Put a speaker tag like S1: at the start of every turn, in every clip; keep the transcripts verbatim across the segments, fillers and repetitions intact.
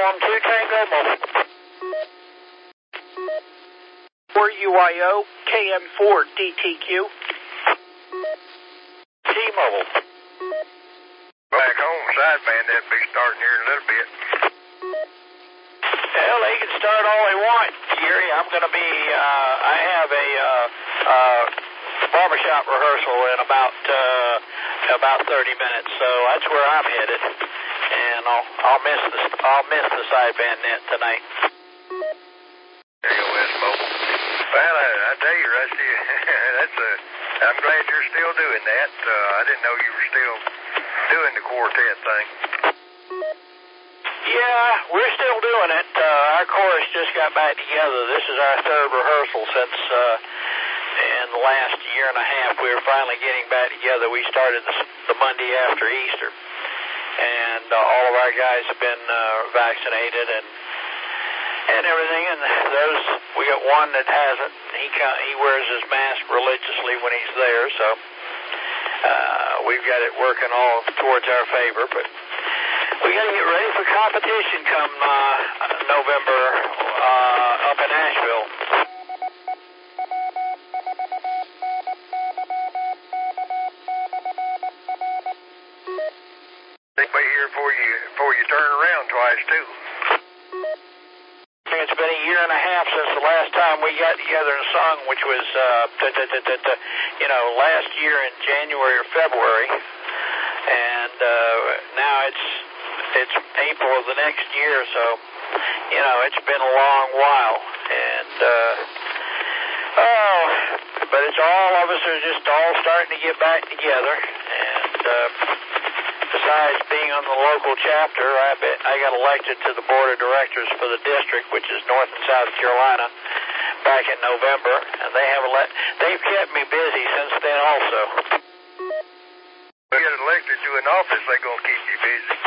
S1: Uniform two Tango Mobile. four U I O, K M four D T Q. T-Mobile.
S2: Back home, sideband that'll be starting here in a little bit.
S1: Hell, they can start all they want, Gary. I'm going to be, uh, I have a uh, uh, barbershop rehearsal in about uh, about thirty minutes, so that's where I'm headed. And I'll, I'll miss the I'll miss the sideband net tonight.
S2: There you go, West Mobile. Well, I, I tell you, Rusty, that's a. I'm glad you're still doing that. Uh, I didn't know you were still doing the quartet thing.
S1: Yeah, we're still doing it. Uh, our chorus just got back together. This is our third rehearsal since uh, in the last year and a half we were finally getting back together. We started the, the Monday after Easter, and uh, all of our guys have been uh, vaccinated and and everything. And those we got one that hasn't. He he wears his mask religiously when he's there, so uh, we've got it working all towards our favor, but. We got to get ready for competition come uh, November uh, up in Asheville.
S2: They'll be here before you before you turn around twice too.
S1: It's been a year and a half since the last time we got together and sung, which was uh, you know last year in January or February, and uh, now it's. It's April of the next year, so, you know, it's been a long while, and, uh, oh, but it's all of us are just all starting to get back together, and, uh, besides being on the local chapter, I bet I got elected to the board of directors for the district, which is North and South Carolina, back in November, and they have ele- they've kept me busy since then also.
S2: If you get elected to an office, they're going to keep you busy.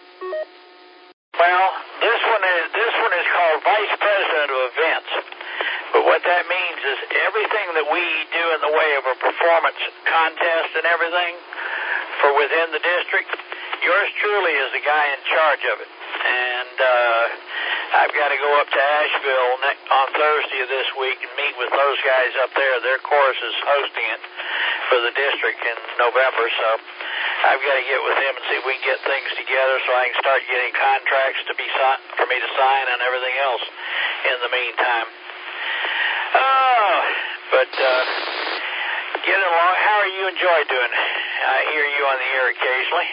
S1: Well, this one is this one is called Vice President of Events. But what that means is everything that we do in the way of a performance contest and everything for within the district, yours truly is the guy in charge of it. And uh, I've got to go up to Asheville ne- on Thursday of this week and meet with those guys up there. Their chorus is hosting it for the district in November, so I've got to get with them and see if we can get things together so I can start getting contracts to be si- for me to sign and everything else in the meantime. Oh, but uh, getting along. How are you enjoy doing? I hear you on the air occasionally.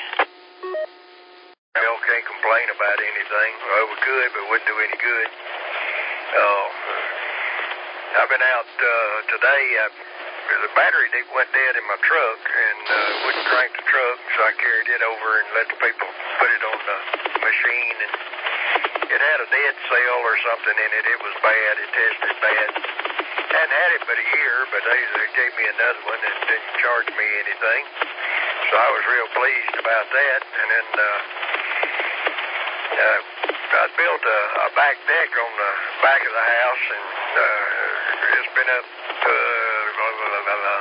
S2: Well, can't complain about anything. Well, we could, but it wouldn't do any good. Uh, I've been out uh, today. I, the battery went dead in my truck and uh, wouldn't crank the truck, so I carried it over and let the people put it on the machine. And it had a dead cell or something in it. It was bad. It tested bad. Hadn't had it but a year, but they, they gave me another one and didn't charge me anything. So I was real pleased about that. And then uh, uh, I built a, a back deck on the back of the house, and uh, it's been up uh, blah, blah, blah, blah,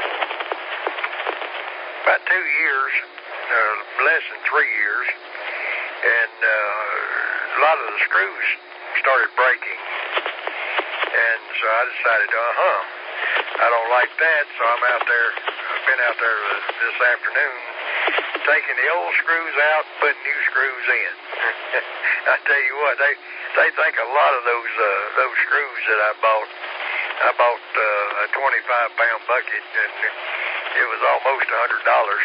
S2: about two years, uh, less than three years, and uh, a lot of the screws started breaking. And so I decided, uh-huh, I don't like that, so I'm out there, I've been out there this afternoon taking the old screws out, putting new screws in. I tell you what, they they think a lot of those uh, those screws that I bought, I bought uh, a twenty-five pound bucket, and it was almost one hundred dollars.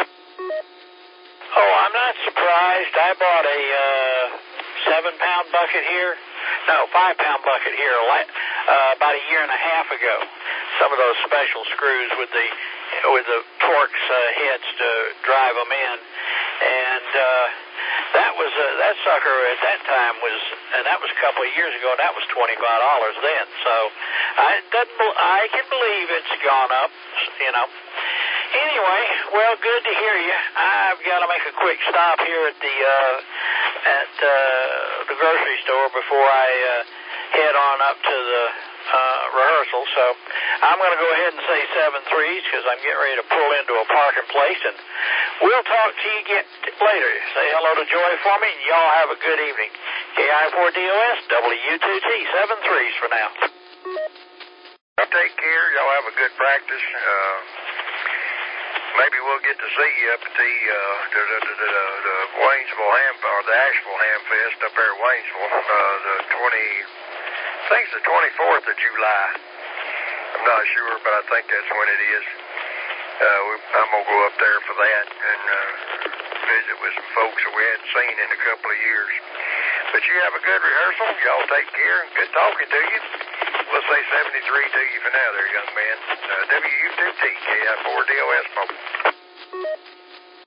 S1: Oh, I'm not surprised. I bought a uh, seven pound bucket here. No, five pound bucket here uh, about a year and a half ago. Some of those special screws with the with the Torx uh, heads to drive them in, and uh, that was uh, that sucker at that time was, and that was a couple of years ago. And that was twenty five dollars then. So I doesn't I can believe it's gone up. You know. Anyway, well, good to hear you. I've got to make a quick stop here at the uh, at uh, the grocery store before I uh, head on up to the uh, rehearsal, so I'm going to go ahead and say seven threes because I'm getting ready to pull into a parking place, and we'll talk to you again later. Say hello to Joy for me, and y'all have a good evening. K I four D O S, W two T, seven threes for now.
S2: Take care. Y'all have a good practice. Uh, maybe we'll get to see you up at the, uh, the, the, the, the, the Waynesville Ham, or the Asheville Ham Fest up there at Waynesville, uh, the twenty, I think it's the twenty-fourth of July. I'm not sure, but I think that's when it is. Uh, we, I'm going to go up there for that and uh, visit with some folks that we hadn't seen in a couple of years. But you have a good rehearsal. Y'all take care. Good talking to you. We'll say seventy-three to you for now there, young man. Uh, W two T, K I four D O S.